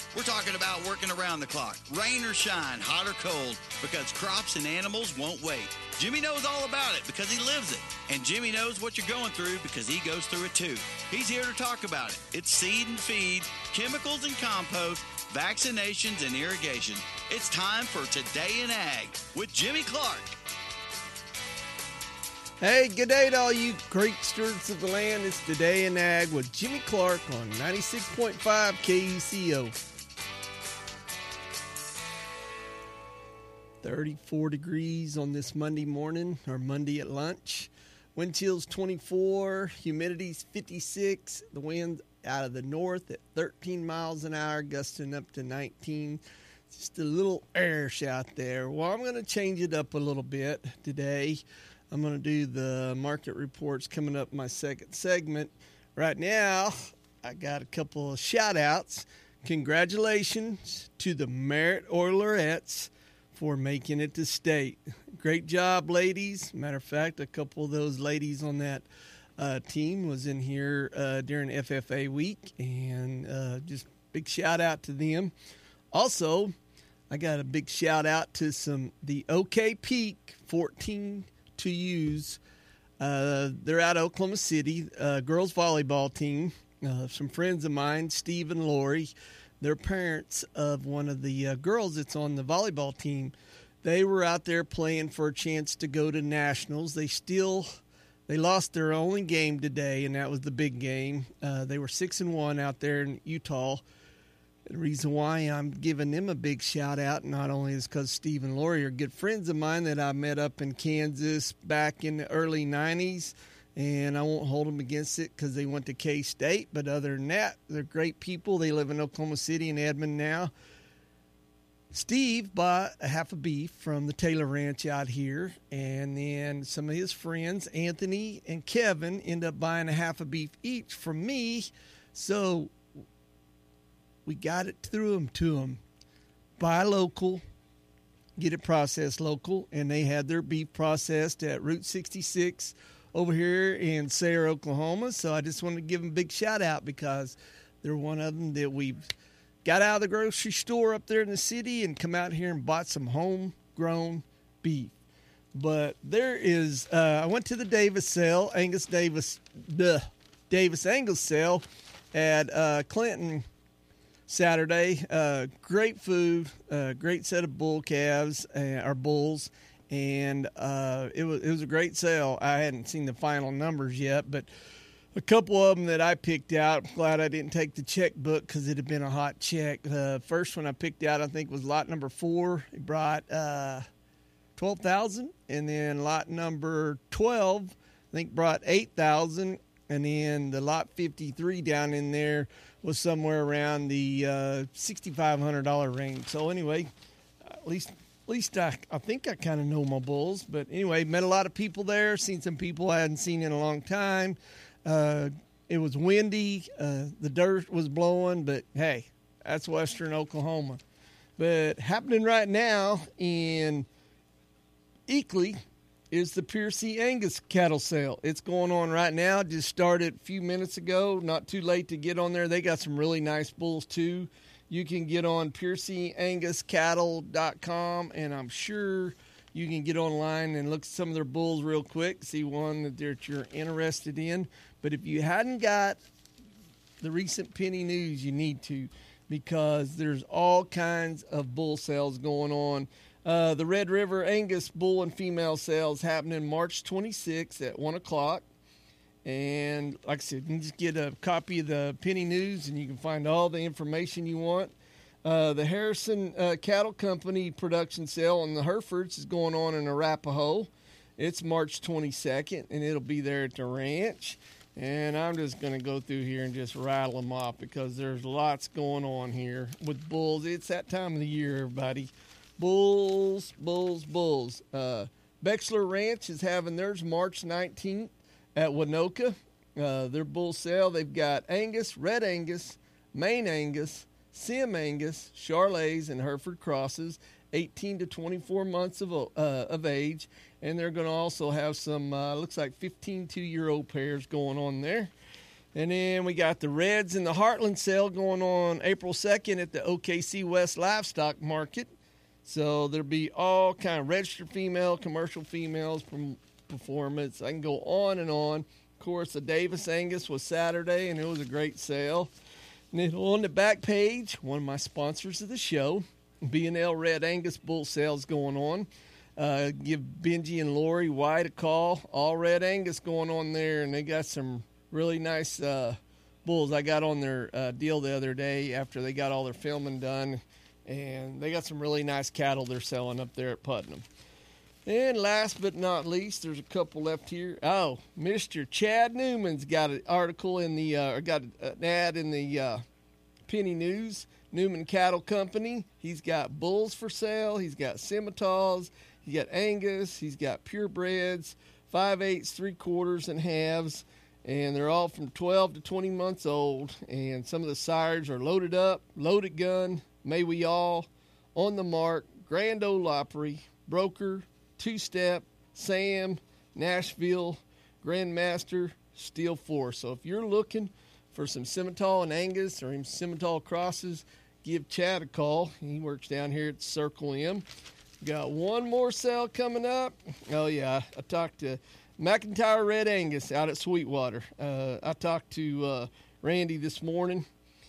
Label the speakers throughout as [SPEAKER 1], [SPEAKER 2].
[SPEAKER 1] We're talking about working around the clock, rain or shine, hot or cold, because crops and animals won't wait. Jimmy knows all about it because he lives it. And Jimmy knows what you're going through because he goes through it too. He's here to talk about it. It's seed and feed, chemicals and compost, vaccinations and irrigation. It's time for Today in Ag with Jimmy Clark.
[SPEAKER 2] Hey, good day to all you great stewards of the land. It's Today in Ag with Jimmy Clark on 96.5 KUCO. 34 degrees on this Monday morning, or Monday at lunch. Wind chill's 24, humidity's 56, the wind out of the north at 13 miles an hour, gusting up to 19. Just a little airish out there. Well, I'm going to change it up a little bit today. I'm going to do the market reports coming up in my second segment. Right now, I got a couple of shout-outs. Congratulations to the Merritt Oilerettes for making it to state. Great job, ladies. Matter of fact, a couple of those ladies on that team was in here during FFA week, and just big shout-out to them. Also, I got a big shout-out to the OK Peak 14 to use. They're out of Oklahoma City, girls volleyball team. Some friends of mine, Steve and Lori, they're parents of one of the girls that's on the volleyball team. They were out there playing for a chance to go to nationals. They lost their only game today, and that was the big game. They were 6-1 out there in Utah. The reason why I'm giving them a big shout out not only is because Steve and Lori are good friends of mine that I met up in Kansas back in the early 90s, and I won't hold them against it because they went to K-State. But other than that, they're great people. They live in Oklahoma City and Edmond now. Steve bought a half a beef from the Taylor Ranch out here, and then some of his friends, Anthony and Kevin, end up buying a half a beef each from me. So we got it through them to them. Buy local, get it processed local, and they had their beef processed at Route 66 over here in Sayre, Oklahoma. So I just wanted to give them a big shout out because they're one of them that we've got out of the grocery store up there in the city and come out here and bought some homegrown beef. But there is, I went to the Davis sale, Davis Angus sale at Clinton Saturday. Great food, great set of bull calves, or bulls, and it was a great sale. I hadn't seen the final numbers yet, but a couple of them that I picked out. I'm glad I didn't take the checkbook because it had been a hot check. The first one I picked out, I think, was lot number 4. It brought $12,000, and then lot number 12, I think, brought $8,000, and then the lot 53 down in there was somewhere around the $6,500 range. So anyway, at least I think I kind of know my bulls. But anyway, met a lot of people there, seen some people I hadn't seen in a long time. It was windy, the dirt was blowing, but hey, that's western Oklahoma. But happening right now in Eakley is the Piercy Angus cattle sale. It's going on right now. Just started a few minutes ago. Not too late to get on there. They got some really nice bulls too. You can get on PiercyAngusCattle.com, and I'm sure you can get online and look at some of their bulls real quick, see one that you're interested in. But if you hadn't got the recent penny news, you need to, because there's all kinds of bull sales going on. The Red River Angus bull and female sales happening March 26th at 1 o'clock. And like I said, you can just get a copy of the penny news and you can find all the information you want. The Harrison Cattle Company production sale on the Herefords is going on in Arapahoe. It's March 22nd, and it'll be there at the ranch. And I'm just going to go through here and just rattle them off because there's lots going on here with bulls. It's that time of the year, everybody. Bulls, bulls, bulls. Bexler Ranch is having theirs March 19th at Winoka. Their bull sale, they've got Angus, Red Angus, Maine Angus, Sim Angus, Charolais, and Hereford Crosses, 18 to 24 months of age. And they're going to also have some, looks like 15 2-year-old pairs going on there. And then we got the Reds and the Heartland sale going on April 2nd at the OKC West Livestock Market. So there'll be all kind of registered female, commercial females from performance. I can go on and on. Of course, the Davis Angus was Saturday, and it was a great sale. And then on the back page, one of my sponsors of the show, B&L Red Angus Bull Sales going on. Give Benji and Lori White a call. All Red Angus going on there, and they got some really nice bulls. I got on their deal the other day after they got all their filming done, and they got some really nice cattle they're selling up there at Putnam. And last but not least, there's a couple left here. Oh, Mr. Chad Newman's got an article in the, got an ad in the Penny News. Newman Cattle Company. He's got bulls for sale. He's got Simmentals. He's got Angus. He's got purebreds, 5/8, 3/4, and halves. And they're all from 12 to 20 months old. And some of the sires are loaded up, loaded gun, May We All, On the Mark, Grand Ole Opry, Broker, Two-Step, Sam, Nashville, Grandmaster, Steel Force. So if you're looking for some Simmental and Angus or even Simmental crosses, give Chad a call. He works down here at Circle M. Got one more sale coming up. Oh, yeah. I talked to McIntyre Red Angus out at Sweetwater. I talked to Randy this morning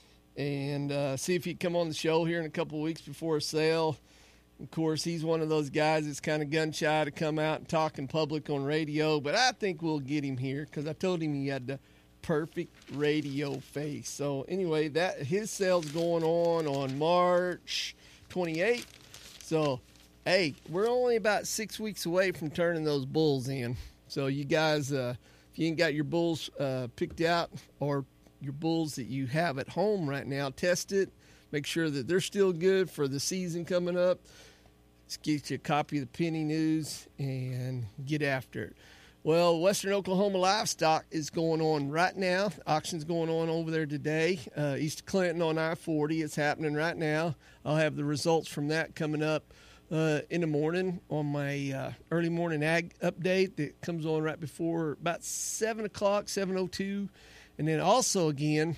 [SPEAKER 2] and see if he'd come on the show here in a couple of weeks before a sale. Of course, he's one of those guys that's kind of gun-shy to come out and talk in public on radio, but I think we'll get him here because I told him he had the perfect radio face. So anyway, that his sale's going on March 28th. So, hey, we're only about 6 weeks away from turning those bulls in. So you guys, if you ain't got your bulls picked out or your bulls that you have at home right now, test it. Make sure that they're still good for the season coming up. Let's get you a copy of the Penny News and get after it. Well, Western Oklahoma Livestock is going on right now. The auction's going on over there today, east of Clinton on I-40. It's happening right now. I'll have the results from that coming up in the morning on my early morning ag update that comes on right before about 7 o'clock, 7:02. And then also again,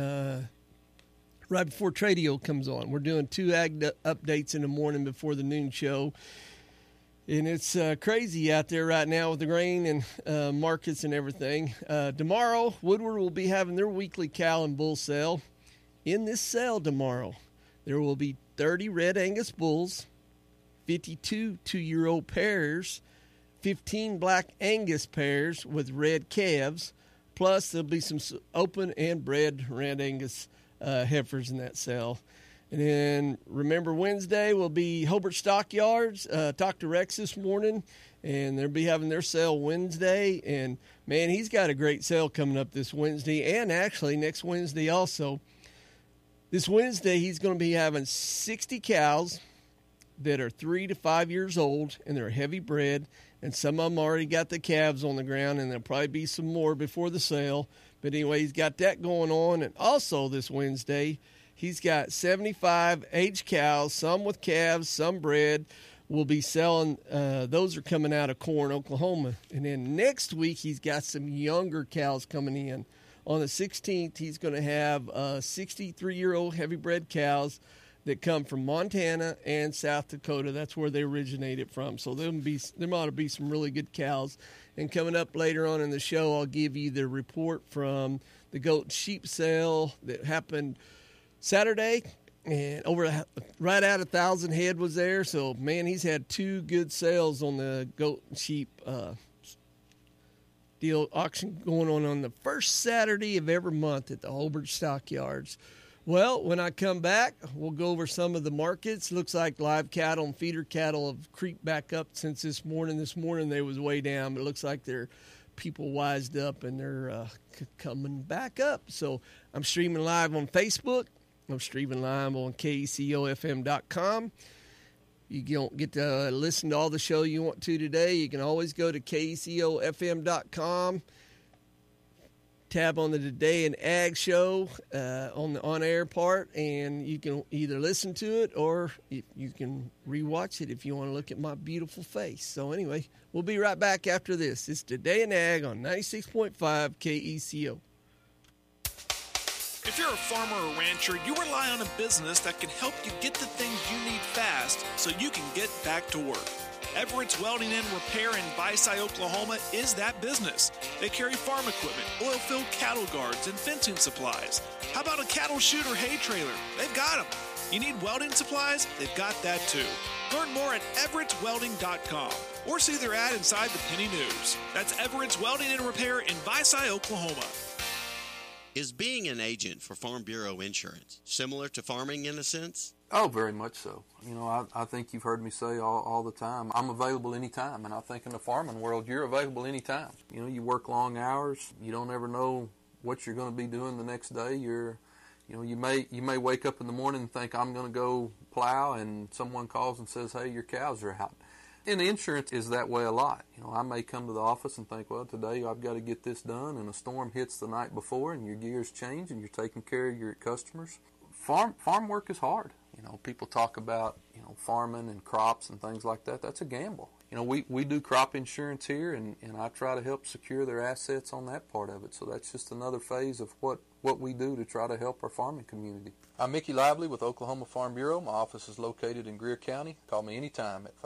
[SPEAKER 2] right before Tradio comes on. We're doing 2 ag updates in the morning before the noon show. And it's crazy out there right now with the grain and markets and everything. Tomorrow, Woodward will be having their weekly cow and bull sale. In this sale tomorrow, there will be 30 Red Angus bulls, 52 2-year-old pairs, 15 Black Angus pairs with red calves, plus there'll be some open and bred Red Angus heifers in that sale. And then remember Wednesday will be Hobart Stockyards. Talked to Rex this morning, and they'll be having their sale Wednesday. And, man, he's got a great sale coming up this Wednesday and actually next Wednesday also. This Wednesday he's going to be having 60 cows that are 3 to 5 years old, and they're heavy bred. And some of them already got the calves on the ground, and there'll probably be some more before the sale. But anyway, he's got that going on. And also this Wednesday, he's got 75 aged cows, some with calves, some bred. We'll be selling, those are coming out of Corn, Oklahoma. And then next week, he's got some younger cows coming in. On the 16th, he's going to have 63-year-old heavy bred cows that come from Montana and South Dakota. That's where they originated from. So there ought to be some really good cows. And coming up later on in the show, I'll give you the report from the goat and sheep sale that happened Saturday, and right at 1,000 head was there. So, man, he's had 2 good sales on the goat and sheep deal auction going on the first Saturday of every month at the Hobart Stockyards. Well, when I come back, we'll go over some of the markets. Looks like live cattle and feeder cattle have creeped back up since this morning. This morning they was way down, but it looks like they're people wised up and they're coming back up. So I'm streaming live on Facebook. I'm streaming live on KECOFM.com. You don't get to listen to all the show you want to today. You can always go to KECOFM.com, tab on the Today in Ag show on the on-air part, and you can either listen to it or you can rewatch it if you want to look at my beautiful face. So anyway, we'll be right back after this. It's Today in Ag on 96.5 KECO.
[SPEAKER 3] If you're a farmer or rancher, you rely on a business that can help you get the things you need fast so you can get back to work. Everett's Welding and Repair in Visay, Oklahoma is that business. They carry farm equipment, oil-filled cattle guards, and fencing supplies. How about a cattle chute or hay trailer? They've got them. You need welding supplies? They've got that too. Learn more at everettswelding.com or see their ad inside the Penny News. That's Everett's Welding and Repair in Visay, Oklahoma.
[SPEAKER 1] Is being an agent for Farm Bureau Insurance similar to farming in a sense?
[SPEAKER 4] Oh, very much so. You know, I think you've heard me say all the time, I'm available anytime. And I think in the farming world, you're available anytime. You know, you work long hours. You don't ever know what you're going to be doing the next day. You may wake up in the morning and think, I'm going to go plow, and someone calls and says, hey, your cows are out. And insurance is that way a lot. You know, I may come to the office and think, well, today I've got to get this done, and a storm hits the night before, and your gears change, and you're taking care of your customers. Farm work is hard. You know, people talk about, farming and crops and things like that. That's a gamble. You know, we do crop insurance here, and I try to help secure their assets on that part of it. So that's just another phase of what we do to try to help our farming community. I'm Mickey Lively with Oklahoma Farm Bureau. My office is located in Greer County. Call me anytime at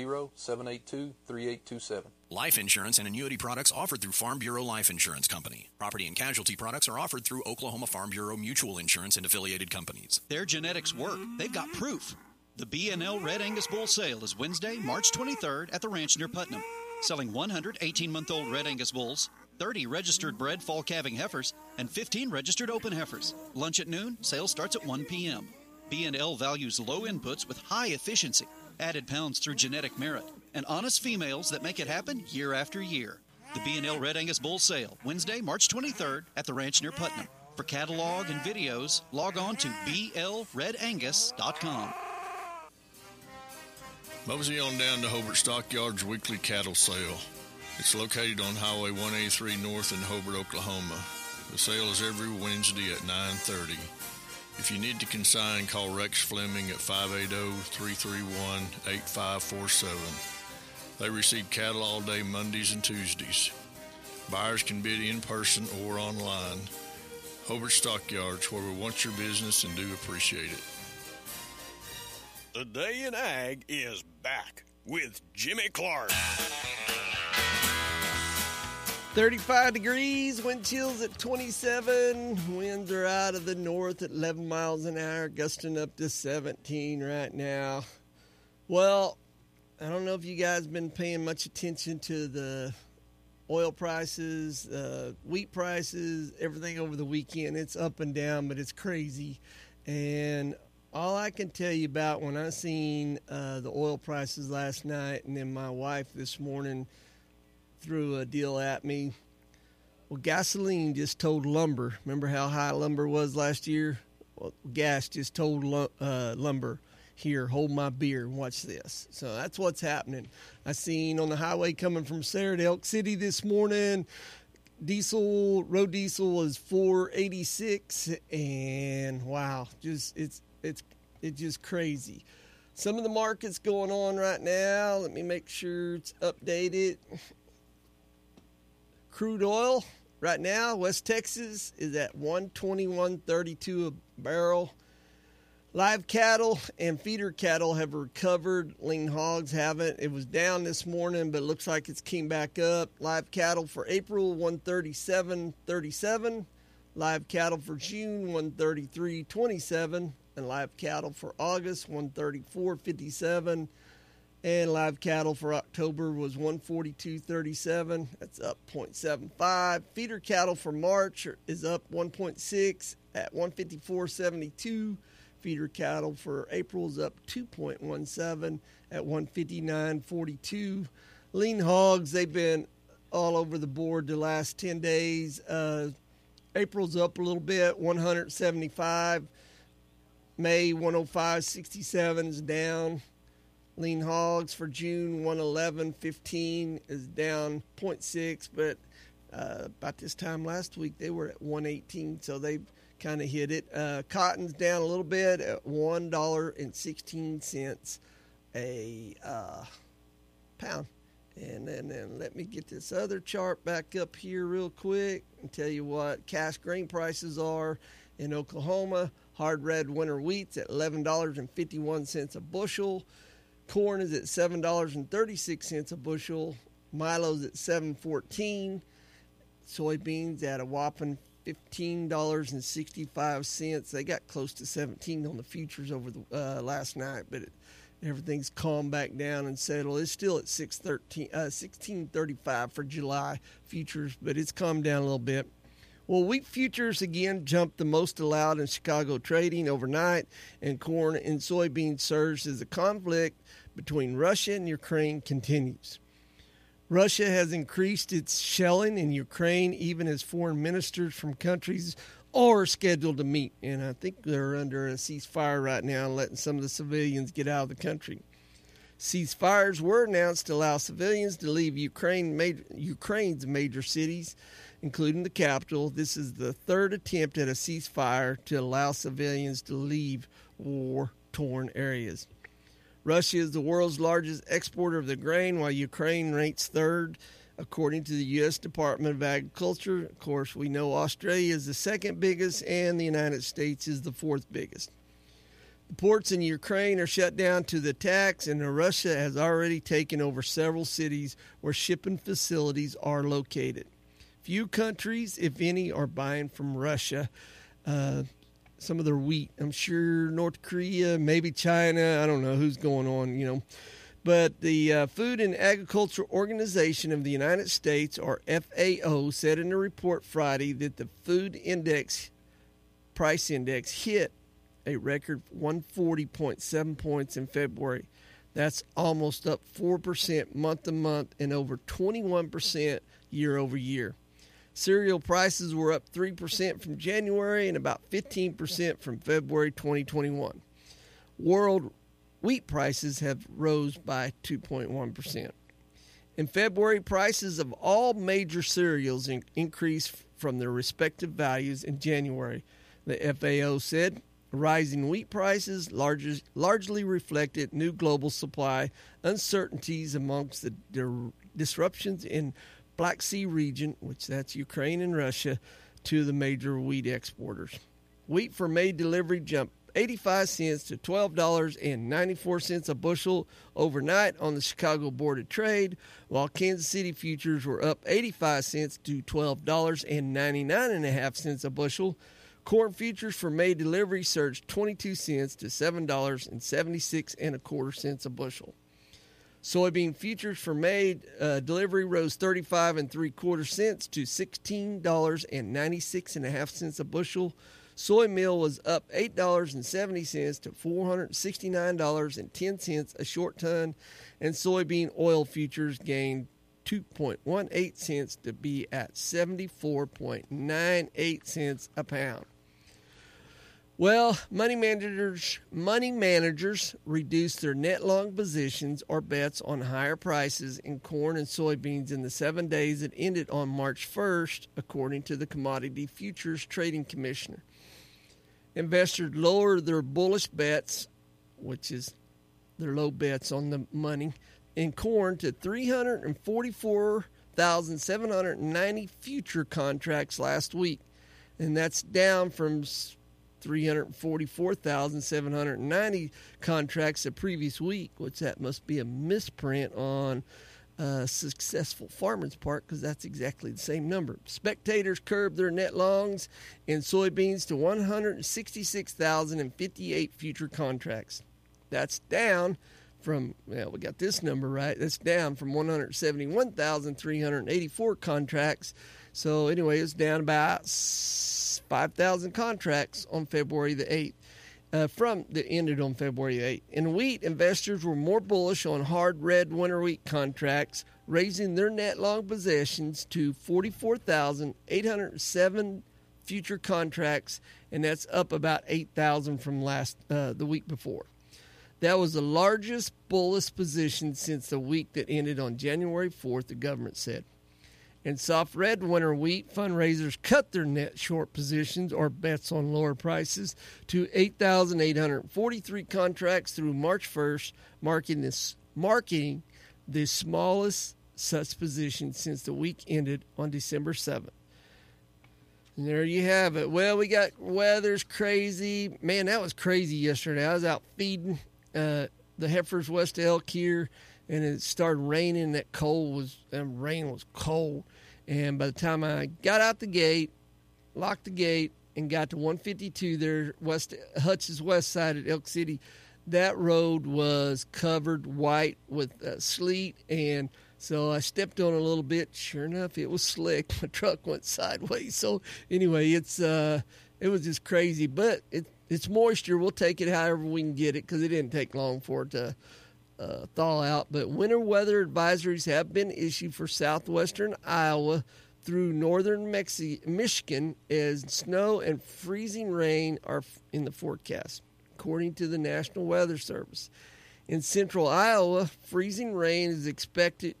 [SPEAKER 4] 580-782-3827.
[SPEAKER 5] Life insurance and annuity products offered through Farm Bureau Life Insurance Company. Property and casualty products are offered through Oklahoma Farm Bureau Mutual Insurance and affiliated companies.
[SPEAKER 6] Their genetics work. They've got proof. The B&L Red Angus Bull Sale is Wednesday, March 23rd at the ranch near Putnam. Selling 100 18-month-old Red Angus bulls, 30 registered bred fall calving heifers, and 15 registered open heifers. Lunch at noon. Sale starts at 1 p.m. B&L values low inputs with high efficiency, added pounds through genetic merit, and honest females that make it happen year after year. The B&L Red Angus Bull Sale, Wednesday, March 23rd at the ranch near Putnam. For catalog and videos, log on to blredangus.com.
[SPEAKER 7] Mosey on down to Hobart Stockyards weekly cattle sale. It's located on Highway 183 North in Hobart, Oklahoma. The sale is every Wednesday at 9:30. If you need to consign, call Rex Fleming at 580-331-8547. They receive cattle all day Mondays and Tuesdays. Buyers can bid in person or online. Hobart Stockyards, where we want your business and do appreciate it.
[SPEAKER 8] The Day in Ag is back with Jimmy Clark.
[SPEAKER 2] 35 degrees, wind chills at 27. Winds are out of the north at 11 miles an hour, gusting up to 17 right now. Well, I don't know if you guys have been paying much attention to the oil prices, wheat prices, everything over the weekend. It's up and down, but it's crazy. And all I can tell you about when I seen the oil prices last night, and then my wife this morning threw a deal at me. Well, gasoline just told lumber. Remember how high lumber was last year? Well, gas just told lumber. Here, hold my beer and watch this. So that's what's happening. I seen on the highway coming from Sarah to Elk City this morning, road diesel is $4.86, and wow, it's just crazy. Some of the markets going on right now, let me make sure it's updated. Crude oil right now, West Texas is at $121.32 a barrel. Live cattle and feeder cattle have recovered. Lean hogs haven't. It was down this morning, but it looks like it's came back up. Live cattle for April, $137.37. Live cattle for June, $133.27. And live cattle for August, $134.57. And live cattle for October was $142.37. That's up 0.75. Feeder cattle for March is up 1.6 at $154.72. Feeder cattle for April is up 2.17 at $159.42. Lean hogs, they've been all over the board the last 10 days. April's up a little bit, 175. May 105.67 is down. Lean hogs for June 111.15 is down 0.6, but about this time last week they were at 118, so they've kind of hit it. Cotton's down a little bit at $1.16 a pound. And then let me get this other chart back up here real quick and tell you what cash grain prices are. In Oklahoma, hard red winter wheat's at $11.51 a bushel. Corn is at $7.36 a bushel. Milo's at $7.14. Soybeans at a whopping $15.65. They got close to $17 on the futures over the last night, but everything's calmed back down and settled. It's still at $16.35 for July futures, but it's calmed down a little bit. Well, wheat futures again jumped the most allowed in Chicago trading overnight, and corn and soybeans surged as the conflict between Russia and Ukraine continues. Russia has increased its shelling in Ukraine even as foreign ministers from countries are scheduled to meet, and I think they're under a ceasefire right now, letting some of the civilians get out of the country. Ceasefires were announced to allow civilians to leave Ukraine's major cities, including the capital. This is the third attempt at a ceasefire to allow civilians to leave war-torn areas. Russia is the world's largest exporter of the grain, while Ukraine ranks third, according to the U.S. Department of Agriculture. Of course, we know Australia is the second biggest, and the United States is the fourth biggest. The ports in Ukraine are shut down to the attacks, and Russia has already taken over several cities where shipping facilities are located. Few countries, if any, are buying from Russia some of their wheat. I'm sure North Korea, maybe China. I don't know who's going on, But the Food and Agriculture Organization of the United States, or FAO, said in a report Friday that the food price index hit a record 140.7 points in February. That's almost up 4% month to month and over 21% year over year. Cereal prices were up 3% from January and about 15% from February 2021. World wheat prices have rose by 2.1%. In February, prices of all major cereals increased from their respective values in January. The FAO said rising wheat prices largely reflected new global supply uncertainties amongst the disruptions in Black Sea region, which that's Ukraine and Russia, to the major wheat exporters. Wheat for May delivery jumped 85 cents to $12.94 a bushel overnight on the Chicago Board of Trade, while Kansas City futures were up 85 cents to $12.99.5 a bushel. Corn futures for May delivery surged 22 cents to $7.76 a bushel. Soybean futures for May delivery rose 35 3/4 cents to $16.96.5 a bushel. Soy meal was up $8.70 to $469.10 a short ton, and soybean oil futures gained 2.18 cents to be at 74.98 cents a pound. Well, money managers reduced their net long positions or bets on higher prices in corn and soybeans in the 7 days that ended on March 1st, according to the Commodity Futures Trading Commissioner. Investors lowered their bullish bets, which is their low bets on the money, in corn to 344,790 future contracts last week, and that's down from 344,790 contracts the previous week, which that must be a misprint on a successful farmer's part, because that's exactly the same number. Spectators curbed their net longs in soybeans to 166,058 future contracts. That's down from, we got this number right, that's down from 171,384 contracts. So anyway, it's down about 5,000 contracts on February the 8th. Ended on February 8th. In wheat, investors were more bullish on hard red winter wheat contracts, raising their net long positions to 44,807 future contracts, and that's up about 8,000 from the week before. That was the largest bullish position since the week that ended on January 4th, the government said. In soft red winter wheat, fundraisers cut their net short positions or bets on lower prices to 8,843 contracts through March 1st, marking the smallest such position since the week ended on December 7th. And there you have it. Well, we got weather's crazy. Man, that was crazy yesterday. I was out feeding the heifers west of Elk here, and it started raining. That rain was cold. And by the time I got out the gate, locked the gate, and got to 152 there, Hutch's west side at Elk City, that road was covered white with sleet, and so I stepped on a little bit. Sure enough, it was slick. My truck went sideways. So anyway, it was just crazy. But it's moisture. We'll take it however we can get it because it didn't take long for it to thaw out. But winter weather advisories have been issued for southwestern Iowa through northern Michigan as snow and freezing rain are in the forecast, according to the National Weather Service. In central Iowa, freezing rain is expected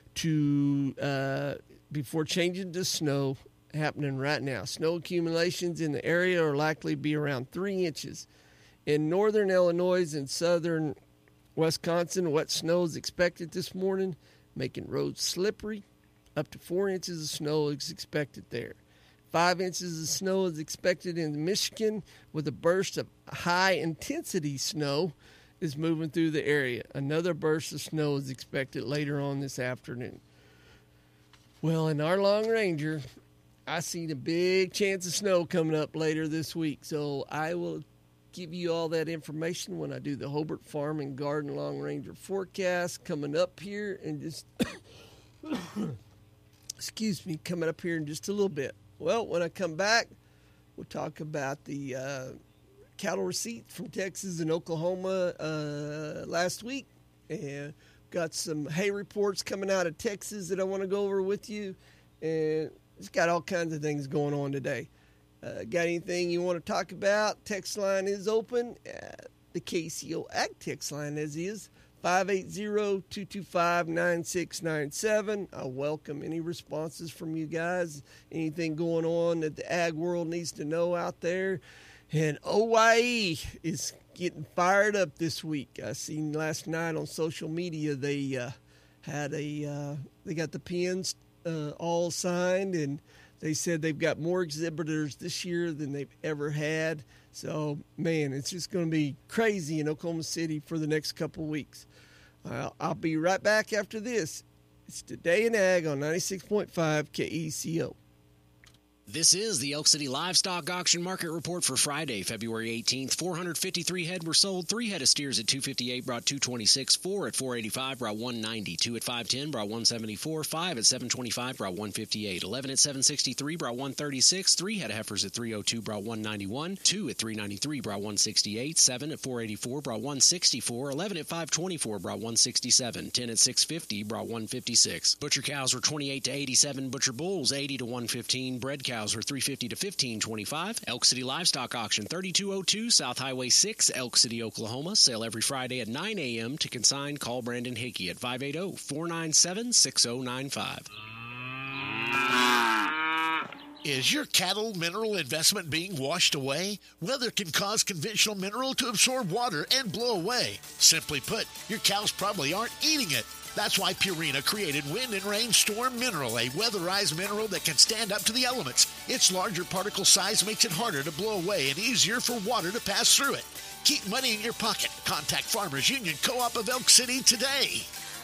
[SPEAKER 2] to before changing to snow happening right now. Snow accumulations in the area are likely to be around 3 inches. In northern Illinois and southern Wisconsin, wet snow is expected this morning, making roads slippery. Up to 4 inches of snow is expected there. 5 inches of snow is expected in Michigan, with a burst of high-intensity snow is moving through the area. Another burst of snow is expected later on this afternoon. Well, in our Long Ranger, I seen a big chance of snow coming up later this week, so I will give you all that information when I do the Hobart Farm and Garden Long Ranger forecast coming up here in just coming up here in just a little bit. Well, when I come back, we'll talk about the cattle receipts from Texas and Oklahoma last week, and got some hay reports coming out of Texas that I want to go over with you, and it's got all kinds of things going on today. Got anything you want to talk about? Text line is open. The KCO Ag text line is 580-225-9697. I welcome any responses from you guys. Anything going on that the ag world needs to know out there. And OYE is getting fired up this week. I seen last night on social media they got the pins all signed, and they said they've got more exhibitors this year than they've ever had. So, man, it's just going to be crazy in Oklahoma City for the next couple of weeks. I'll be right back after this. It's Today in Ag on 96.5 KECO.
[SPEAKER 9] This is the Elk City Livestock Auction Market Report for Friday, February 18th. 453 head were sold. 3 head of steers at $258 brought $226. 4 at $485 brought $190. 2 at $510 brought $174. 5 at $725 brought $158. 11 at $763 brought $136. 3 head of heifers at $302 brought $191. 2 at $393 brought $168. 7 at $484 brought $164. 11 at $524 brought $167. 10 at $650 brought $156. Butcher cows were $28 to $87. Butcher bulls $80 to $115. Bred cows were $350 to $1525. Elk City Livestock Auction, 3202 South Highway 6, Elk City, Oklahoma. Sale every Friday at 9 a.m. To consign, call Brandon Hickey at 580-497-6095.
[SPEAKER 10] Is your cattle mineral investment being washed away? Weather can cause conventional mineral to absorb water and blow away. Simply put, your cows probably aren't eating it. That's why Purina created Wind and Rain Storm Mineral, a weatherized mineral that can stand up to the elements. Its larger particle size makes it harder to blow away and easier for water to pass through it. Keep money in your pocket. Contact Farmers Union Co-op of Elk City today.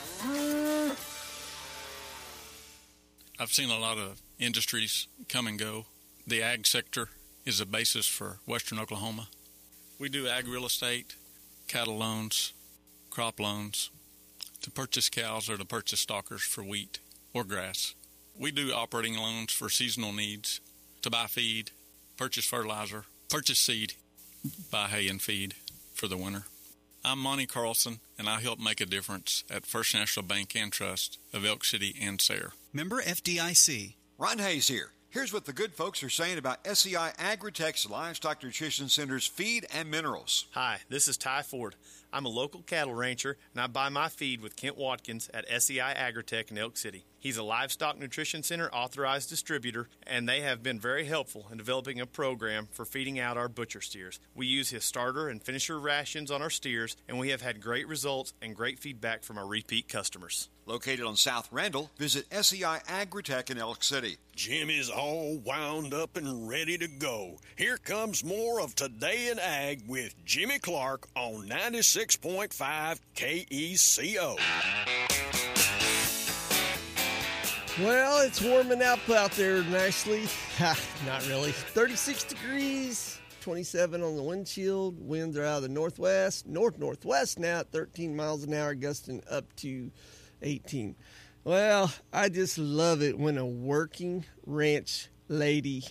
[SPEAKER 11] I've seen a lot of industries come and go. The ag sector is a basis for western Oklahoma. We do ag real estate, cattle loans, crop loans, to purchase cows or to purchase stockers for wheat or grass. We do operating loans for seasonal needs, to buy feed, purchase fertilizer, purchase seed, buy hay and feed for the winter. I'm Monty Carlson, and I help make a difference at First National Bank and Trust of Elk City and Sayre.
[SPEAKER 12] Member FDIC.
[SPEAKER 13] Ron Hayes here. Here's what the good folks are saying about SEI Agritech's Livestock Nutrition Center's feed and minerals.
[SPEAKER 14] Hi, this is Ty Ford.
[SPEAKER 12] I'm a local cattle rancher, and I buy my feed with Kent Watkins at SEI Agritech in Elk City. He's a Livestock Nutrition Center authorized distributor, and they have been very helpful in developing a program for feeding out our butcher steers. We use his starter and finisher rations on our steers, and we have had great results and great feedback from our repeat customers.
[SPEAKER 13] Located on South Randall, visit SEI Agritech in Elk City.
[SPEAKER 8] Jimmy's all wound up and ready to go. Here comes more of Today in Ag with Jimmy Clark on 96.5 KECO.
[SPEAKER 2] Well, it's warming up out there nicely. Not really. 36 degrees, 27 on the windshield. Winds are out of the northwest, northwest now at 13 miles an hour, gusting up to 18. Well, I just love it when a working ranch lady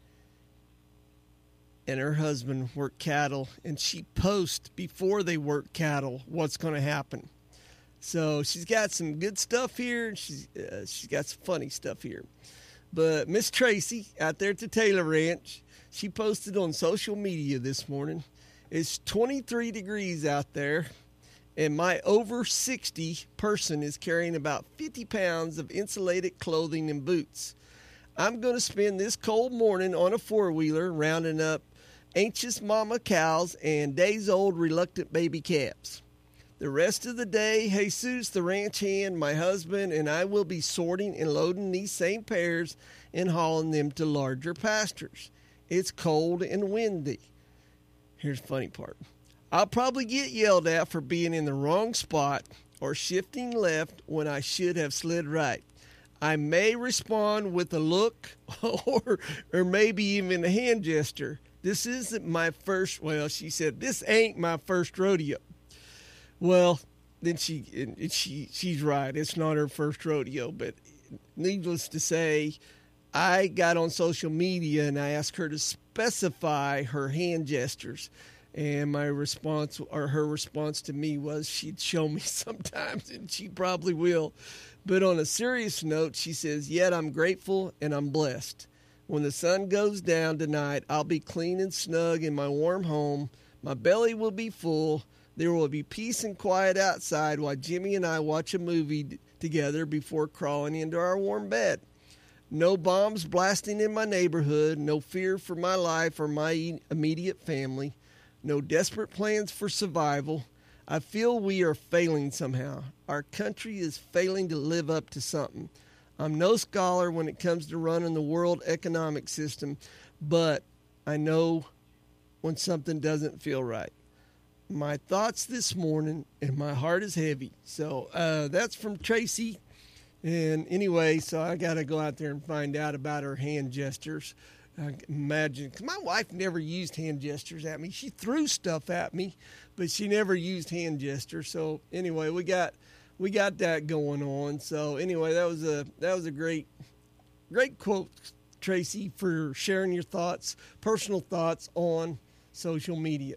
[SPEAKER 2] and her husband work cattle, and she posts before they work cattle what's going to happen. So she's got some good stuff here, and she's got some funny stuff here. But Miss Tracy out there at the Taylor Ranch, she posted on social media this morning. It's 23 degrees out there, and my over 60 person is carrying about 50 pounds of insulated clothing and boots. I'm going to spend this cold morning on a four-wheeler rounding up anxious mama cows and days-old reluctant baby calves. The rest of the day, Jesus, the ranch hand, my husband, and I will be sorting and loading these same pairs and hauling them to larger pastures. It's cold and windy. Here's the funny part. I'll probably get yelled at for being in the wrong spot or shifting left when I should have slid right. I may respond with a look or maybe even a hand gesture. This isn't my first, well, she said, this ain't my first rodeo. Well, then she's right. It's not her first rodeo, but needless to say, I got on social media and I asked her to specify her hand gestures. And my response, or her response to me, was she'd show me sometimes, and she probably will. But on a serious note, she says, yet I'm grateful and I'm blessed. When the sun goes down tonight, I'll be clean and snug in my warm home. My belly will be full. There will be peace and quiet outside while Jimmy and I watch a movie together before crawling into our warm bed. No bombs blasting in my neighborhood, no fear for my life or my immediate family, no desperate plans for survival. I feel we are failing somehow. Our country is failing to live up to something. I'm no scholar when it comes to running the world economic system, but I know when something doesn't feel right. My thoughts this morning, and my heart is heavy. So that's from Tracy. And anyway, so I got to go out there and find out about her hand gestures. Imagine, because my wife never used hand gestures at me. She threw stuff at me, but she never used hand gestures. So anyway, we got that going on. So anyway, that was a great quote, Tracy, for sharing your thoughts, personal thoughts on social media.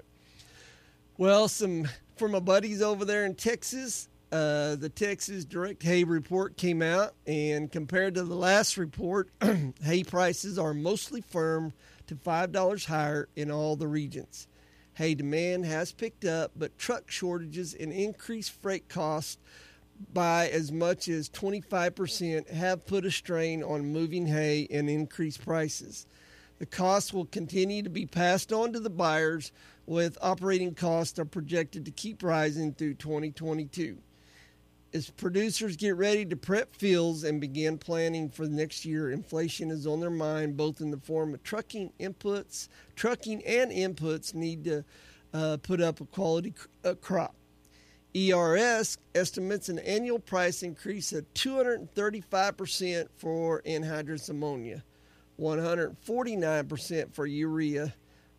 [SPEAKER 2] Well, for my buddies over there in Texas, the Texas Direct Hay Report came out, and compared to the last report, hay prices are mostly firm to $5 higher in all the regions. Hay demand has picked up, but truck shortages and increased freight costs by as much as 25% have put a strain on moving hay and increased prices. The costs will continue to be passed on to the buyers, with operating costs are projected to keep rising through 2022. As producers get ready to prep fields and begin planning for the next year, inflation is on their mind, both in the form of trucking and inputs need to put up a quality crop. ERS estimates an annual price increase of 235% for anhydrous ammonia, 149% for urea,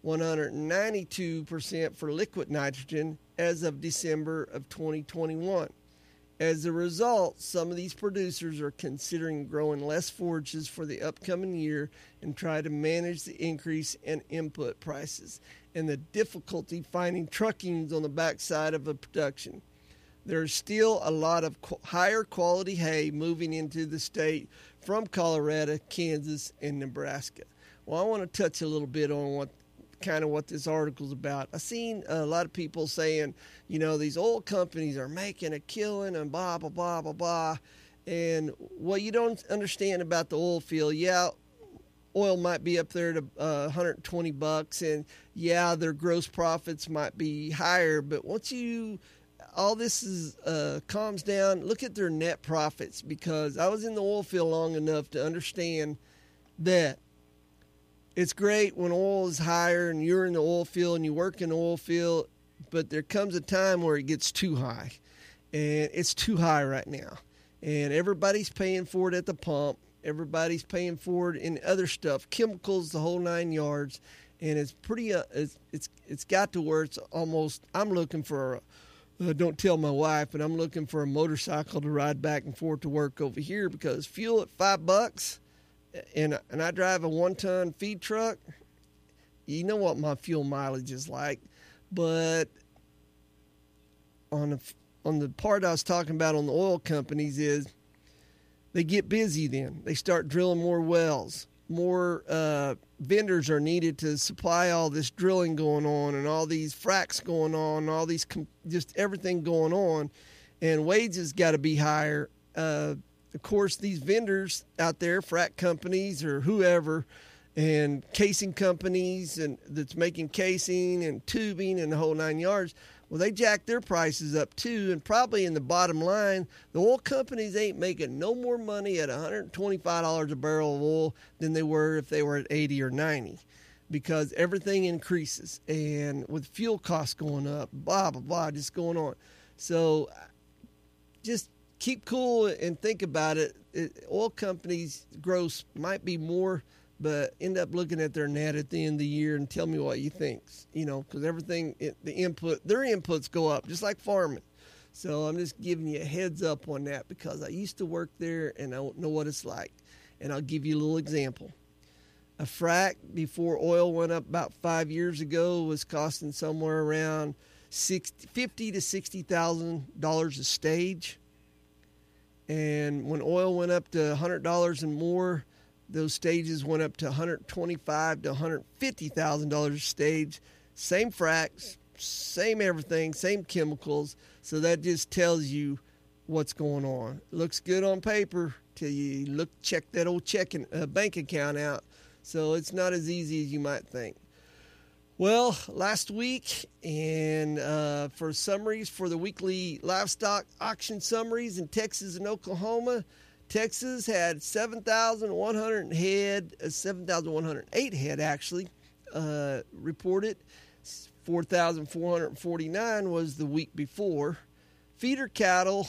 [SPEAKER 2] 192% for liquid nitrogen as of December of 2021. As a result, some of these producers are considering growing less forages for the upcoming year and try to manage the increase in input prices and the difficulty finding truckings on the backside of a production. There's still a lot of higher quality hay moving into the state from Colorado, Kansas, and Nebraska. Well, I want to touch a little bit on what kind of what this article's about. I've seen a lot of people saying, these oil companies are making a killing and blah, blah, blah, blah, blah. And what you don't understand about the oil field, oil might be up there to $120, and their gross profits might be higher. But once all this calms down, look at their net profits, because I was in the oil field long enough to understand that it's great when oil is higher and you're in the oil field and you work in the oil field, but there comes a time where it gets too high, and it's too high right now. And everybody's paying for it at the pump. Everybody's paying for it in other stuff, chemicals, the whole 9 yards. And it's pretty, it's got to where it's almost, I'm looking for, don't tell my wife, but I'm looking for a motorcycle to ride back and forth to work over here, because fuel at $5, and I drive a 1-ton feed truck. You know what my fuel mileage is like. But on the part I was talking about on the oil companies is they get busy then. They start drilling more wells. More vendors are needed to supply all this drilling going on and all these fracs going on, all these just everything going on, and wages got to be higher. Of course, these vendors out there, frac companies or whoever, and casing companies and that's making casing and tubing and the whole 9 yards, well, they jack their prices up too, and probably in the bottom line, the oil companies ain't making no more money at $125 a barrel of oil than they were if they were at 80 or 90, because everything increases, and with fuel costs going up, blah, blah, blah, just going on. So just keep cool and think about it. Oil companies' gross might be more, but end up looking at their net at the end of the year and tell me what you think, because everything, their inputs go up, just like farming. So I'm just giving you a heads up on that, because I used to work there and I know what it's like. And I'll give you a little example. A frac before oil went up about 5 years ago was costing somewhere around $50,000 to $60,000 a stage. And when oil went up to $100 and more, those stages went up to $125,000 to $150,000 a stage. Same fracs, same everything, same chemicals. So that just tells you what's going on. Looks good on paper till you check that old bank account out. So it's not as easy as you might think. Well, last week, and for summaries for the weekly livestock auction summaries in Texas and Oklahoma, Texas had 7,108 head actually reported. 4,449 was the week before. Feeder cattle,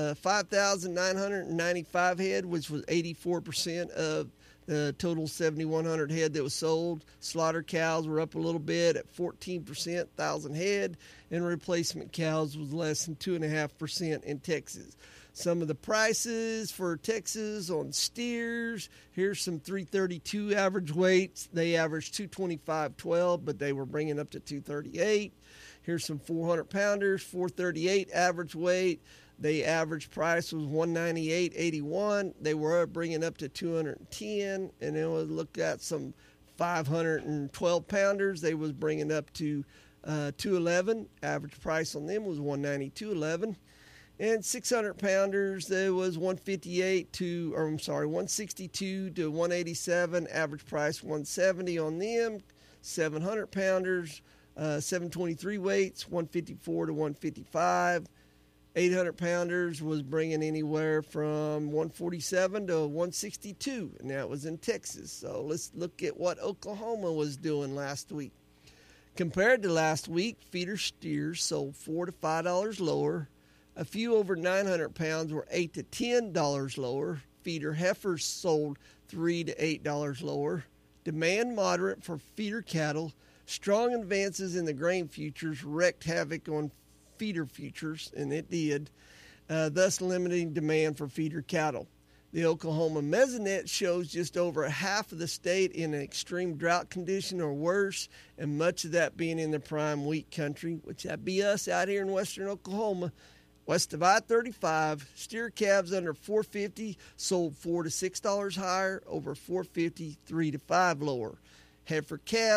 [SPEAKER 2] 5,995 head, which was 84% of the total 7,100 head that was sold. Slaughter cows were up a little bit at 14%, 1,000 head, and replacement cows was less than 2.5% in Texas. Some of the prices for Texas on steers, here's some 332 average weights. They averaged 225.12, but they were bringing up to 238. Here's some 400-pounders, 438 average weight. The average price was $198.81. They were bringing up to 210. And then we'll look at some 512-pounders. They was bringing up to 211. Average price on them was $192.11. And 600-pounders, there was 162 to 187. Average price $170 on them. 700-pounders, 723 weights, 154 to 155. 800-pounders was bringing anywhere from 147 to 162, and that was in Texas. So let's look at what Oklahoma was doing last week. Compared to last week, feeder steers sold $4 to $5 lower. A few over 900 pounds were $8 to $10 lower. Feeder heifers sold $3 to $8 lower. Demand moderate for feeder cattle. Strong advances in the grain futures wreaked havoc on feeder futures, and it did, thus limiting demand for feeder cattle. The Oklahoma Mesonet shows just over half of the state in an extreme drought condition or worse, and much of that being in the prime wheat country, which that'd be us out here in western Oklahoma. West of I-35, steer calves under $450 sold $4 to $6 higher, over $450, $3 to $5 lower. Heifer calves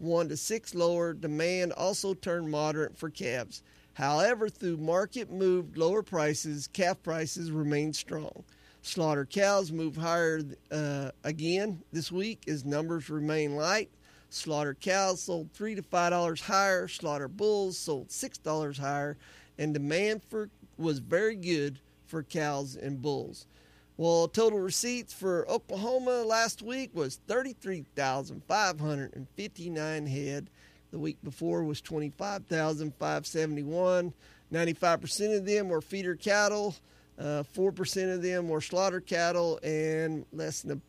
[SPEAKER 2] 1 to 6 lower. Demand also turned moderate for calves. However, through market-moved lower prices, calf prices remain strong. Slaughter cows moved higher again this week as numbers remain light. Slaughter cows sold $3 to $5 higher. Slaughter bulls sold $6 higher. And demand was very good for cows and bulls. Well, total receipts for Oklahoma last week was 33,559 head. The week before was 25,571. 95% of them were feeder cattle. 4% of them were slaughter cattle, and less than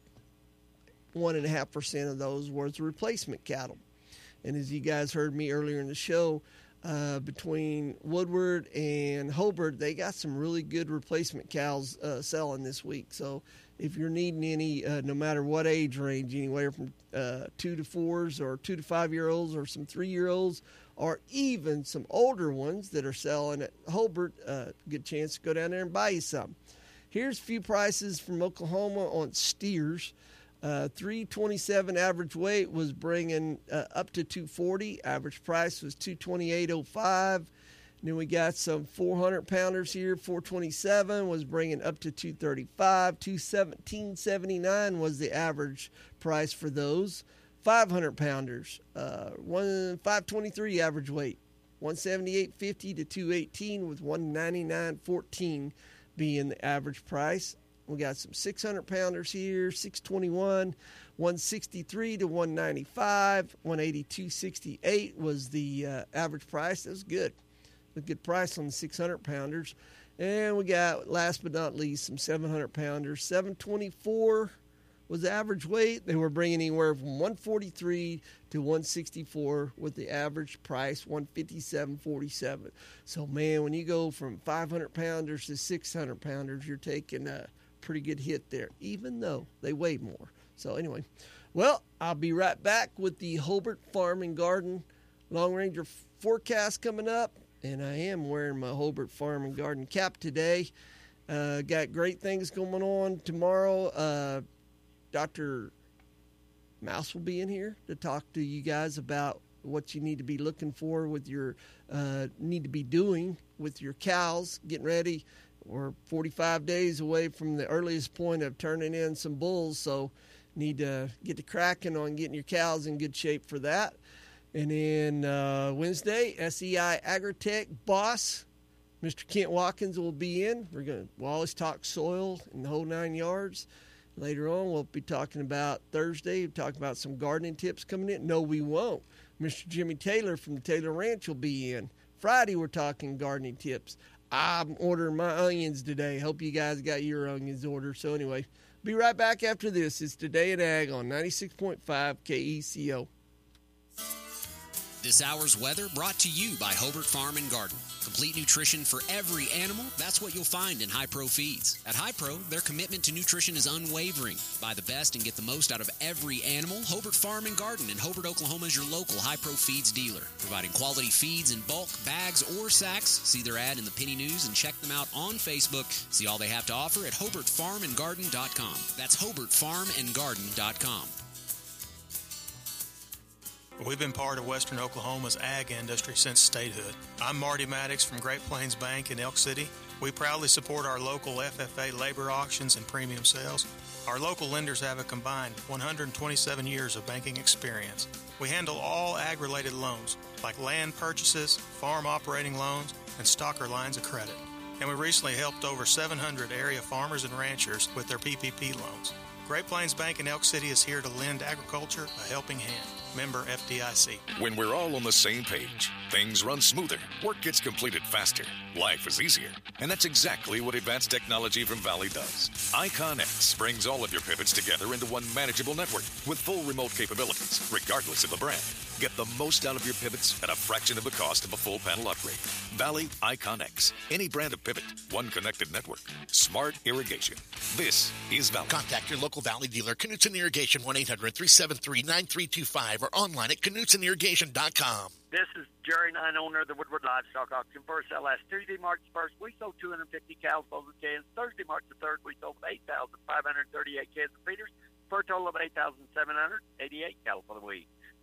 [SPEAKER 2] 1.5% of those was replacement cattle. And as you guys heard me earlier in the show, between Woodward and Hobart, they got some really good replacement cows selling this week. So if you're needing any, no matter what age range, anywhere from 2 to 4s or 2 to 5-year-olds or some 3-year-olds, or even some older ones that are selling at Hobart, good chance to go down there and buy you some. Here's a few prices from Oklahoma on steers. 327 average weight was bringing up to 240. Average price was 228.05. Then we got some 400 pounders here. 427 was bringing up to 235. 217.79 was the average price for those. 500 pounders, 523 average weight. 178.50 to 218 with 199.14 being the average price. We got some 600 pounders here, 621, 163 to 195, 182.68 was the average price. That was good. A good price on the 600 pounders. And we got, last but not least, some 700 pounders. 724 was the average weight. They were bringing anywhere from 143 to 164 with the average price 157.47. So, man, when you go from 500 pounders to 600 pounders, you're taking a pretty good hit there, even though they weigh more. So anyway, well, I'll be right back with the Hobart Farm and Garden Long Ranger forecast coming up, and I am wearing my Hobart Farm and Garden cap today. Got great things going on tomorrow. Dr. Mouse will be in here to talk to you guys about what you need to be looking for with your need to be doing with your cows, getting ready. We're 45 days away from the earliest point of turning in some bulls, so need to get to cracking on getting your cows in good shape for that. And then Wednesday, SEI Agritech boss, Mr. Kent Watkins, will be in. We'll always talk soil and the whole 9 yards. Later on, we'll be talking about Thursday, we'll talk about some gardening tips coming in. No, we won't. Mr. Jimmy Taylor from the Taylor Ranch will be in. Friday, we're talking gardening tips. I'm ordering my onions today. Hope you guys got your onions ordered. So anyway, be right back after this. It's Today in Ag on 96.5 KECO.
[SPEAKER 9] This hour's weather brought to you by Hobart Farm and Garden. Complete nutrition for every animal, that's what you'll find in High Pro Feeds. At High Pro, their commitment to nutrition is unwavering. Buy the best and get the most out of every animal. Hobart Farm and Garden in Hobart, Oklahoma is your local High Pro Feeds dealer. Providing quality feeds in bulk, bags, or sacks. See their ad in the Penny News and check them out on Facebook. See all they have to offer at HobartFarmandGarden.com. That's HobartFarmandGarden.com.
[SPEAKER 14] We've been part of Western Oklahoma's ag industry since statehood. I'm Marty Maddox from Great Plains Bank in Elk City. We proudly support our local FFA labor auctions and premium sales. Our local lenders have a combined 127 years of banking experience. We handle all ag-related loans, like land purchases, farm operating loans, and stocker lines of credit. And we recently helped over 700 area farmers and ranchers with their PPP loans. Great Plains Bank in Elk City is here to lend agriculture a helping hand. Member FDIC.
[SPEAKER 15] When we're all on the same page, things run smoother, work gets completed faster, life is easier. And that's exactly what advanced technology from Valley does. IconX brings all of your pivots together into one manageable network with full remote capabilities, regardless of the brand. Get the most out of your pivots at a fraction of the cost of a full panel upgrade. Valley IconX. Any brand of pivot, one connected network. Smart irrigation. This is Valley.
[SPEAKER 10] Contact your local Valley dealer, Knutson Irrigation, 1-800-373-9325, or online at KnutsenIrrigation.com.
[SPEAKER 16] This is Jerry Nine, owner of the Woodward Livestock Auction. First sale last Tuesday, March 1st, we sold 250 cows, bulls, and calves. Thursday, March the 3rd, we sold 8,538 calves and feeders for a total of 8,788 cattle for the week.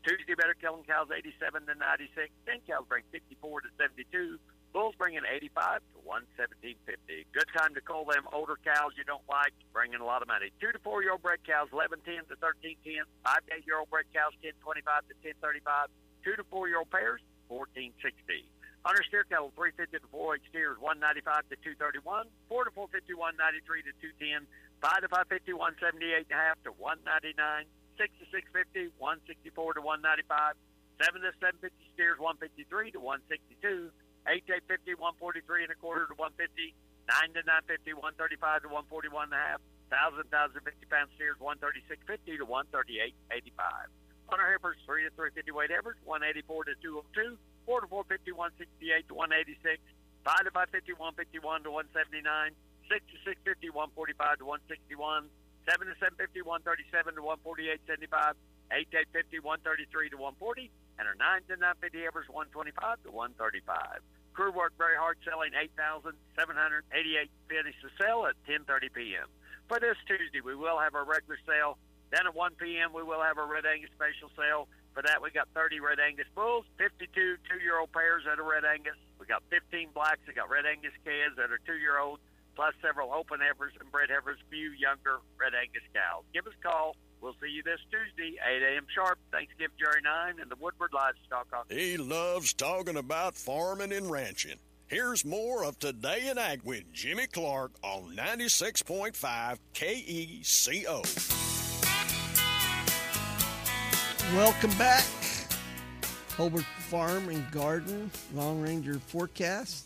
[SPEAKER 16] Tuesday, better killing cows 87 to 96. 10 cows bring 54 to 72. Bulls bringing 85 to 117.50. Good time to cull them older cows you don't like, bringing a lot of money. 2 to 4 year old bred cows 11.10 to 13.10. 5 to 8 year old bred cows 10.25 to 10.35. 2 to 4 year old pairs 14.60. Hunter steer cattle 350 to 4H steers 195 to 231. 4 to 450 193 to 210. 5 to 550 178.5 to 199. 6 to 650 164 to 195. 7 to 750 steers 153 to 162. 8 to 850 143 and a quarter to 150. 9 to 950 135 to 141 and a half. 1,050 pound steers 136.50 to 138.85. Hunter heifers 3 to 350 weight heifers 184 to 202. 4 to 450 168 to 186. 5 to 550 151 to 179. 6 to 650 145 to 161. 7 to 750 137 to 148.75. 8 to 850 133 to 140. And our 9 to 950 heifers 125 to 135. Crew worked very hard selling 8,788 pennies to sell at 10:30 p.m. For this Tuesday, we will have our regular sale. Then at 1 p.m., we will have our Red Angus special sale. For that, we got 30 Red Angus bulls, 52 2-year-old pairs that are Red Angus. We got 15 blacks that got Red Angus calves that are 2-year-old, plus several open heifers and bred heifers, few younger Red Angus cows. Give us a call. We'll see you this Tuesday, 8 a.m. sharp. Thanksgiving Jerry 9 and the Woodward Livestock Auction.
[SPEAKER 8] He loves talking about farming and ranching. Here's more of Today in Ag with Jimmy Clark on 96.5 KECO.
[SPEAKER 2] Welcome back. Hobart Farm and Garden Long Ranger forecast.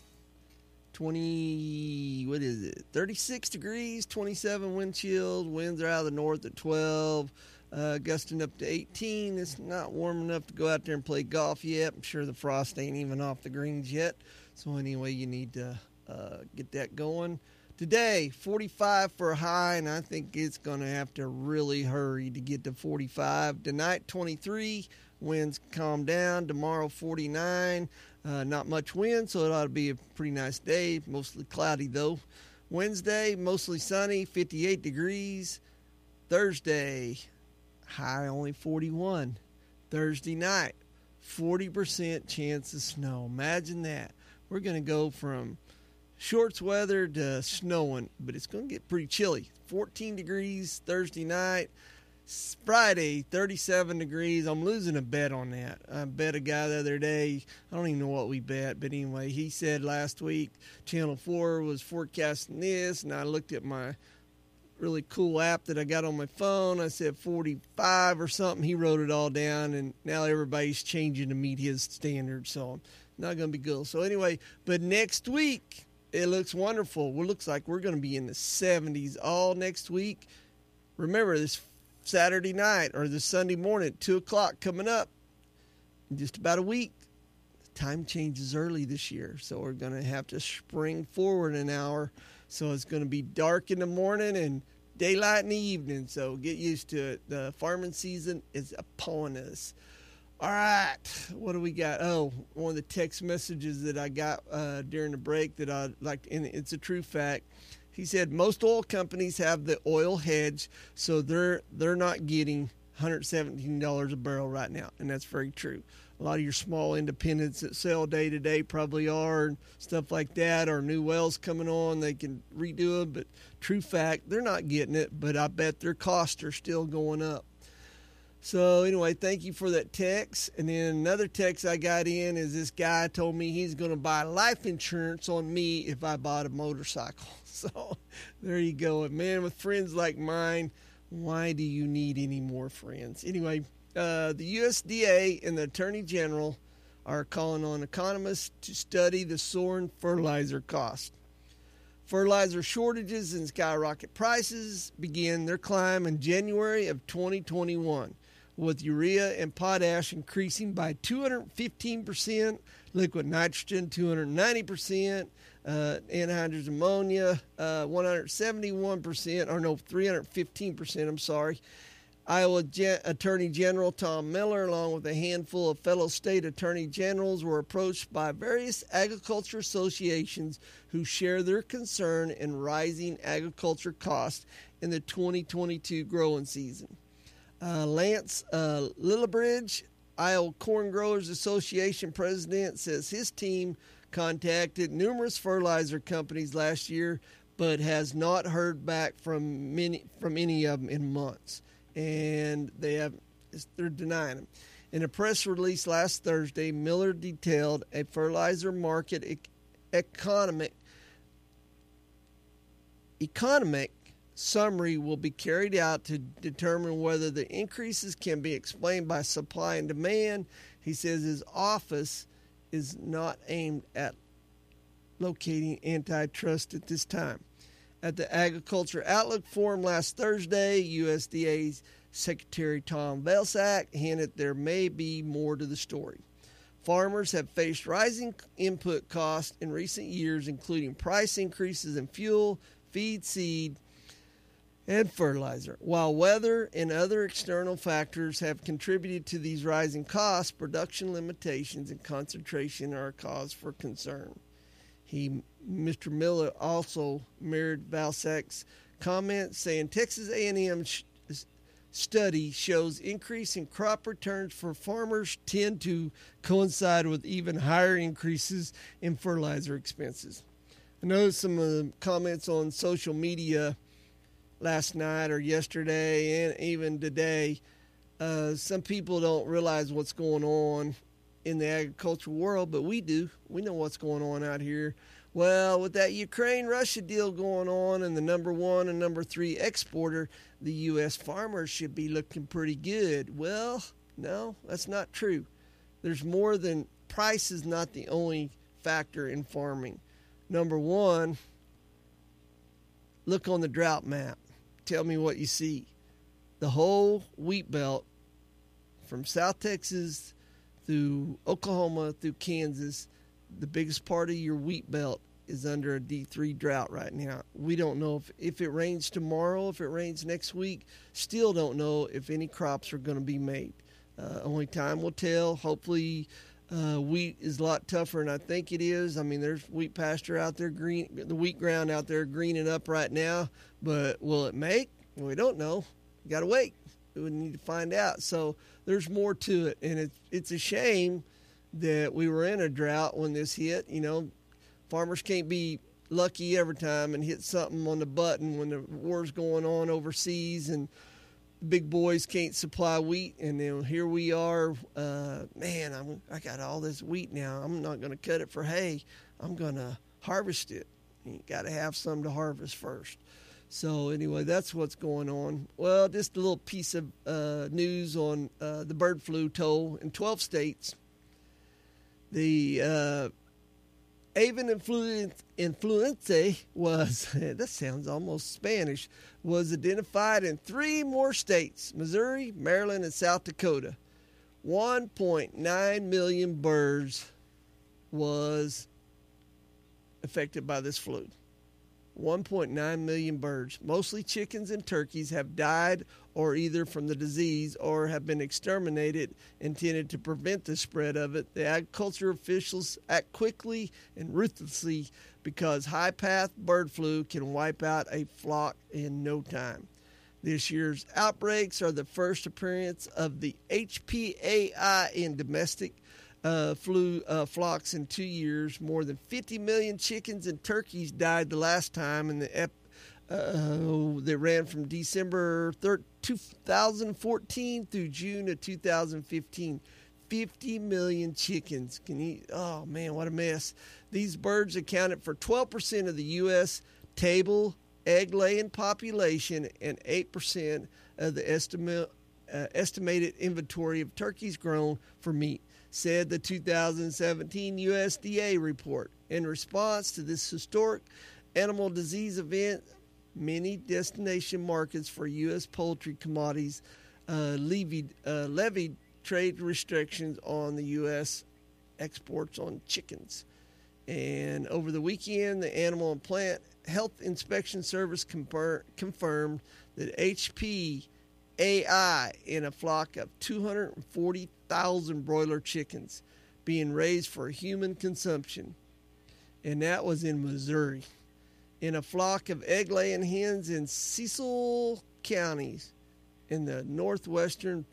[SPEAKER 2] 36 degrees, 27 wind chill. Winds are out of the north at 12, gusting up to 18. It's not warm enough to go out there and play golf yet. I'm sure the frost ain't even off the greens yet. So anyway, you need to get that going. Today, 45 for a high, and I think it's going to have to really hurry to get to 45. Tonight, 23. Winds calm down. Tomorrow, 49. Not much wind, so it ought to be a pretty nice day. Mostly cloudy, though. Wednesday, mostly sunny, 58 degrees. Thursday, high only 41. Thursday night, 40% chance of snow. Imagine that. We're going to go from shorts weather to snowing, but it's going to get pretty chilly. 14 degrees Thursday night. Friday, 37 degrees. I'm losing a bet on that. I bet a guy the other day. I don't even know what we bet, but anyway, he said last week Channel 4 was forecasting this, and I looked at my really cool app that I got on my phone. I said 45 or something. He wrote it all down, and now everybody's changing to meet his standards, so I'm not going to be good. So anyway, but next week, it looks wonderful. It looks like we're going to be in the 70s all next week. Remember, this Saturday night or this Sunday morning at 2 o'clock coming up in just about a week. The time changes early this year, so we're going to have to spring forward an hour. So it's going to be dark in the morning and daylight in the evening, so get used to it. The farming season is upon us. All right, what do we got? Oh, one of the text messages that I got during the break that I liked, and it's a true fact. He said most oil companies have the oil hedge, so they're not getting $117 a barrel right now, and that's very true. A lot of your small independents that sell day to day probably are, and stuff like that, or new wells coming on, they can redo it, but true fact, they're not getting it, but I bet their costs are still going up. So anyway, thank you for that text. And then another text I got in is this guy told me he's going to buy life insurance on me if I bought a motorcycle. So there you go. And man, with friends like mine, why do you need any more friends? Anyway, the USDA and the Attorney General are calling on economists to study the soaring fertilizer cost. Fertilizer shortages and skyrocket prices began their climb in January of 2021, with urea and potash increasing by 215%, liquid nitrogen 290%, anhydrous ammonia 171%, or no, 315%, I'm sorry. Iowa Attorney General Tom Miller, along with a handful of fellow state attorney generals, were approached by various agriculture associations who share their concern in rising agriculture costs in the 2022 growing season. Lance Lillibridge, Iowa Corn Growers Association president says his team contacted numerous fertilizer companies last year, but has not heard back from any of them in months, and they're denying them. In a press release last Thursday, Miller detailed a fertilizer market economic summary will be carried out to determine whether the increases can be explained by supply and demand. He says his office is not aimed at locating antitrust at this time. At the Agriculture Outlook Forum last Thursday, USDA's Secretary Tom Vilsack hinted there may be more to the story. Farmers have faced rising input costs in recent years, including price increases in fuel, feed, seed, and fertilizer. While weather and other external factors have contributed to these rising costs, production limitations and concentration are a cause for concern. Mr. Miller also mirrored Vilsack's comments, saying Texas A&M study shows increase in crop returns for farmers tend to coincide with even higher increases in fertilizer expenses. I noticed some of the comments on social media last night or yesterday and even today. Some people don't realize what's going on in the agricultural world, but we do. We know what's going on out here. Well, with that Ukraine-Russia deal going on and the number 1 and number 3 exporter, the U.S. farmers should be looking pretty good. Well, no, that's not true. There's more than price is not the only factor in farming. Number 1, look on the drought map. Tell me what you see. The whole wheat belt from South Texas through Oklahoma through Kansas, the biggest part of your wheat belt is under a D3 drought right now. We don't know if it rains tomorrow, if it rains next week. Still don't know if any crops are going to be made. Only time will tell. Hopefully wheat is a lot tougher than I think it is. I mean, there's wheat pasture out there, the wheat ground out there greening up right now. But will it make? We don't know. You got to wait. We would need to find out. So there's more to it. And it's a shame that we were in a drought when this hit. You know, farmers can't be lucky every time and hit something on the button when the war's going on overseas and the big boys can't supply wheat. And then here we are. I got all this wheat now. I'm not going to cut it for hay. I'm going to harvest it. You got to have some to harvest first. So anyway, that's what's going on. Well, just a little piece of news on the bird flu toll in 12 states. The avian influenza was, that sounds almost Spanish, was identified in 3 more states, Missouri, Maryland, and South Dakota. 1.9 million birds was affected by this flu. 1.9 million birds, mostly chickens and turkeys, have died or either from the disease or have been exterminated, intended to prevent the spread of it. The agriculture officials act quickly and ruthlessly because high-path bird flu can wipe out a flock in no time. This year's outbreaks are the first appearance of the HPAI in domestic flu flocks in 2 years. More than 50 million chickens and turkeys died the last time, and they ran from December 2014 through June of 2015. 50 million chickens can eat. Oh, man, what a mess. These birds accounted for 12% of the U.S. table egg-laying population and 8% of the estimated inventory of turkeys grown for meat, said the 2017 USDA report. In response to this historic animal disease event, many destination markets for U.S. poultry commodities levied trade restrictions on the U.S. exports on chickens. And over the weekend, the Animal and Plant Health Inspection Service confirmed that HPAI in a flock of 240,000 broiler chickens being raised for human consumption. And that was in Missouri. In a flock of egg-laying hens in Cecil counties in the northwestern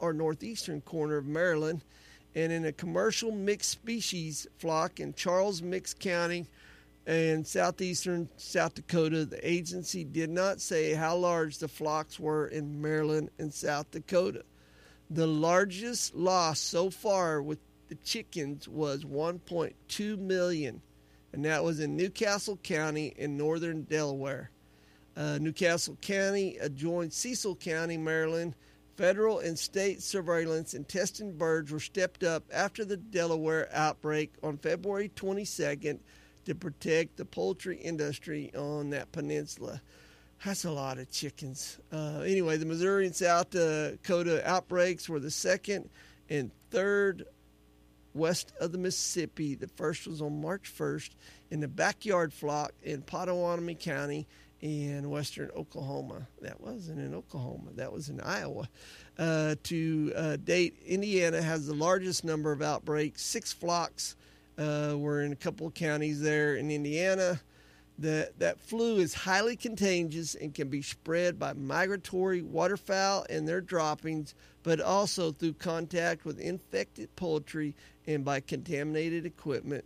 [SPEAKER 2] or northeastern corner of Maryland, and in a commercial mixed species flock in Charles Mix County and southeastern South Dakota. The agency did not say how large the flocks were in Maryland and South Dakota. The largest loss so far with the chickens was 1.2 million, and that was in Newcastle County in northern Delaware. Newcastle County adjoins Cecil County, Maryland. Federal and state surveillance and testing birds were stepped up after the Delaware outbreak on February 22nd to protect the poultry industry on that peninsula. That's a lot of chickens. Anyway, the Missouri and South Dakota outbreaks were the second and third west of the Mississippi. The first was on March 1st in the backyard flock in Pottawatomie County in western Oklahoma. That wasn't in Oklahoma. That was in Iowa. To date, Indiana has the largest number of outbreaks. 6 flocks were in a couple of counties there in Indiana. That flu is highly contagious and can be spread by migratory waterfowl and their droppings, but also through contact with infected poultry and by contaminated equipment,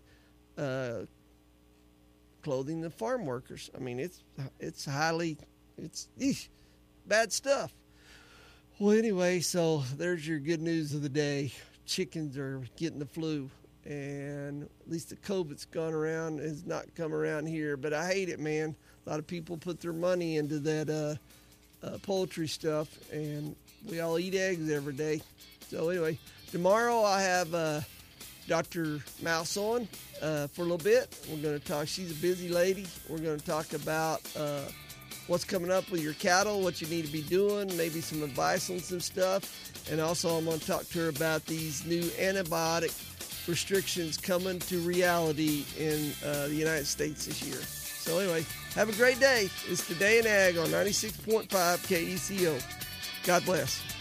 [SPEAKER 2] clothing the farm workers. I mean, it's bad stuff. Well, anyway, so there's your good news of the day. Chickens are getting the flu, and at least the COVID's gone around, has not come around here, but I hate it, man. A lot of people put their money into that poultry stuff, and we all eat eggs every day. So anyway, tomorrow I have Dr. Mouse on for a little bit. We're going to talk. She's a busy lady. We're going to talk about what's coming up with your cattle, what you need to be doing, maybe some advice on some stuff. And also I'm going to talk to her about these new antibiotic restrictions coming to reality in the United States this year. So anyway, have a great day. It's Today in Ag on 96.5 KECO. God bless.